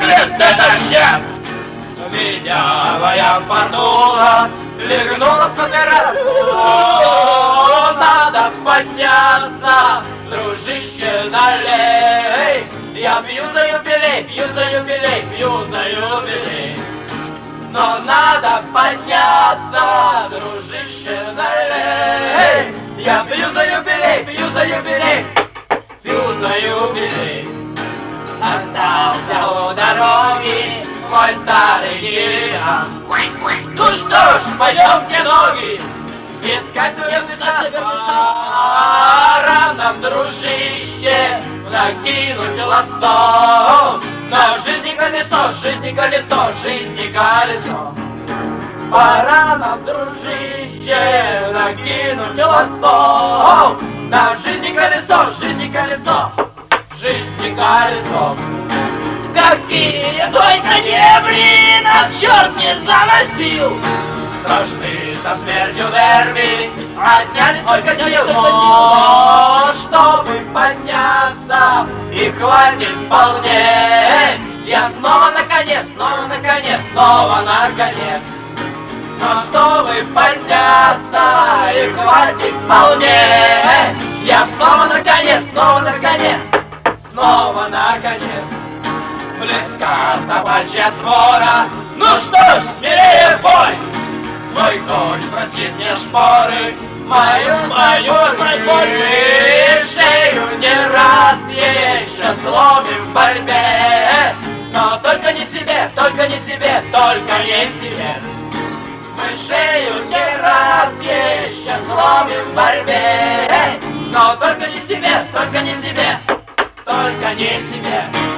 будет это счастье. Меня моя подула легнула в сотый раз. Надо подняться, дружище, налей. Я пью за юбилей, пью за юбилей, пью за юбилей. Но надо подняться, дружище, налей. Я пью за юбилей, пью за юбилей, пью за юбилей. Остался у дороги мой старый дилижанс. Ну что ж, пойдемте, ноги, искать верный шанс. Пора нам, дружище, накинуть лассо. На жизни колесо, жизни колесо, жизни колесо. Пора нам, дружище, накинуть лассо. На жизни колесо, жизни колесо, жизни колесо. Какие только дебри нас черт не заносил. Страшны со смертью нервы, отняли столько сил. Но чтобы подняться, и хватит вполне. Я снова на коне, снова на коне, снова на коне. Но чтобы подняться, и хватит вполне. Я снова на коне, снова на коне, снова на коне. Близка собачья свора, ну что ж, смелее в бой! Мой конь просит мне шпоры, мою боль. Шею не раз еще сломим в борьбе. Но только не себе, только не себе, только не себе. Мы шею не раз еще сломим в борьбе. Но только не себе, только не себе, только не себе.